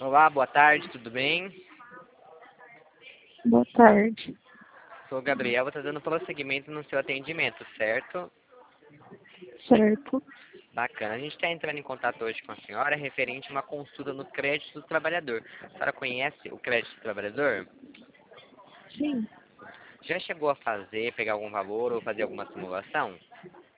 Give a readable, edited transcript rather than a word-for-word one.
Olá, boa tarde, tudo bem? Boa tarde. Sou o Gabriel, vou estar dando prosseguimento no seu atendimento, certo? Certo. Bacana. A gente está entrando em contato hoje com a senhora referente a uma consulta no crédito do trabalhador. A senhora conhece o crédito do trabalhador? Sim. Já chegou a fazer, pegar algum valor ou fazer alguma simulação?